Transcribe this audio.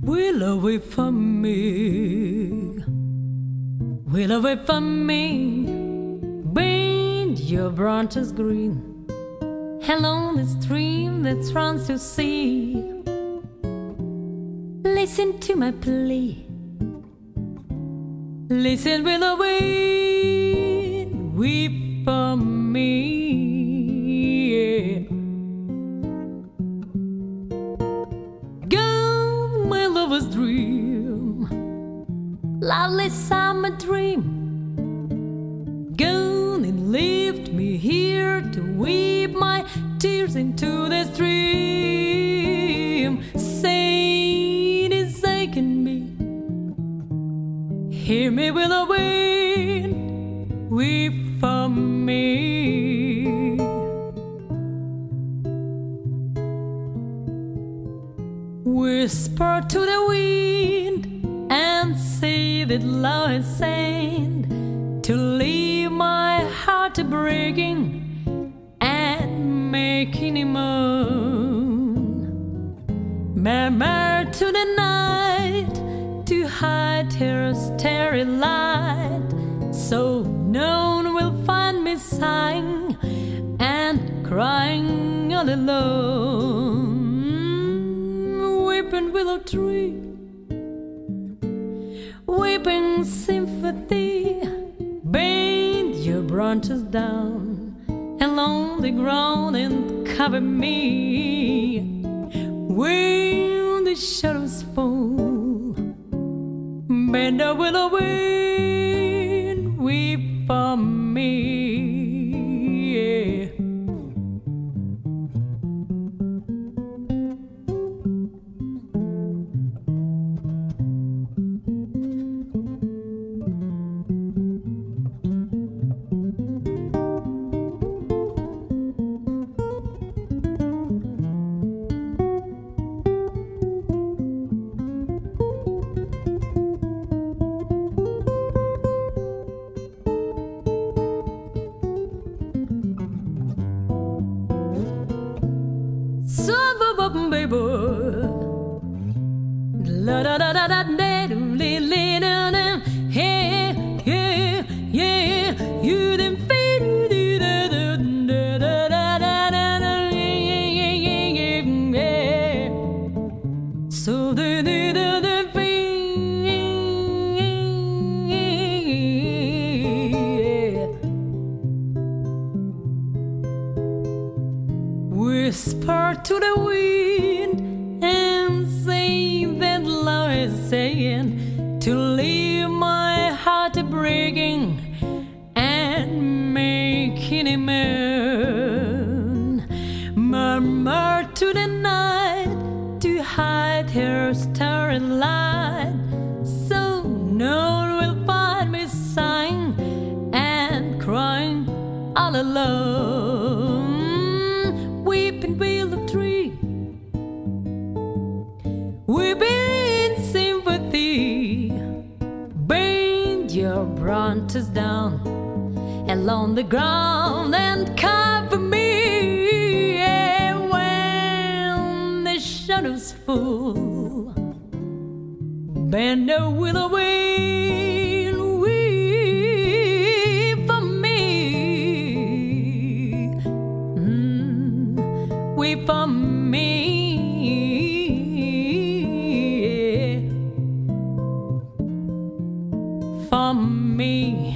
Will away from me, will away from me. Bend your branches green along the stream that runs to sea. Listen to my plea, listen, willow wind, weep for me. Yeah. Gone, my lover's dream, lovely summer dream. Gone and left me here to weep my tears into the stream. Sad as I can be, hear me, willow wind, weep for me. Whisper to the wind and say that love is sent to leave my heart breaking and making it moan. Murmur to the night to hide her starry light, so no one will find me sighing and crying all alone. Weeping willow tree, weeping sympathy, bend your branches down along the ground and cover me. When the shadows fall, bend a willow wind, weep for me. Yeah. Baby, la da da da da da li li da da, hey yeah yeah, you didn't feel da da da da da da da, yeah yeah yeah yeah. So the whisper to the wind and say that love is saying to leave my heart breaking and making it moan. Murmur to the night to hide her starry light, so no one will find me sighing and crying all alone. Weeping willow tree, weeping sympathy, bend your branches down along the ground and cover me. Yeah, when the shadows fall, bend a willow wind, weep for me. Weep for me, for me.